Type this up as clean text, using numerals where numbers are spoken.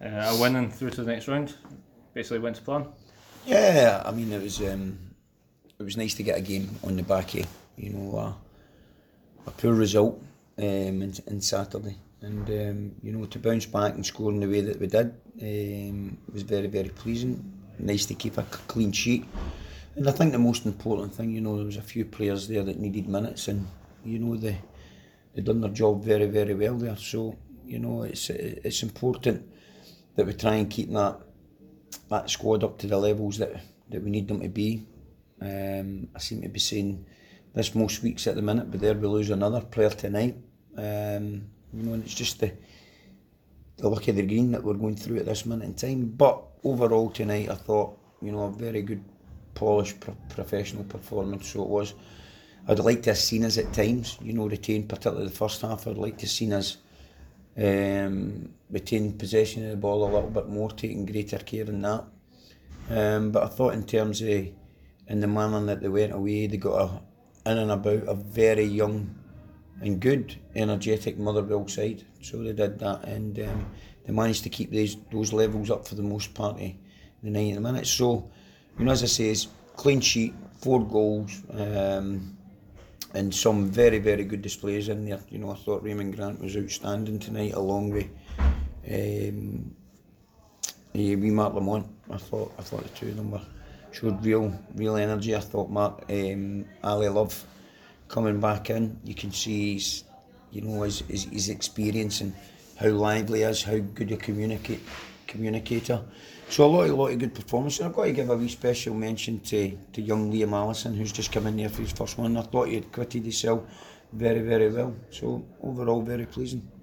A win and through to the next round. Basically went to plan. Yeah, I mean it was nice to get a game on the back of a poor result in Saturday, and to bounce back and score in the way that we did was very, very pleasing. Nice to keep a clean sheet, and I think the most important thing, there was a few players there that needed minutes, and they done their job very, very well there. So it's important that we try and keep that squad up to the levels that we need them to be. I seem to be saying this most weeks at the minute, but there we lose another player tonight. And it's just the luck of the green that we're going through at this minute in time. But overall tonight, I thought, a very good, polished, professional performance. So it was. I'd like to have seen us at times, retain, particularly the first half. I'd like to have seen us retain possession of the ball a little bit more, taking greater care in that. But I thought in terms of in the manner that they went away, they got in and about a very young and good, energetic Motherwell side. So they did that, and they managed to keep those levels up for the most part of the 90 minutes. So, as I say, it's clean sheet, 4 goals, and some very, very good displays in there. I thought Raymond Grant was outstanding tonight, along with wee Mark Lamont. I thought the two of them showed real energy. I thought Ali Love coming back in, you can see his experience and how lively he is, how good a communicator. So a lot of good performance. And I've got to give a wee special mention to young Liam Allison, who's just come in there for his first one. I thought he had acquitted himself very, very well. So overall, very pleasing.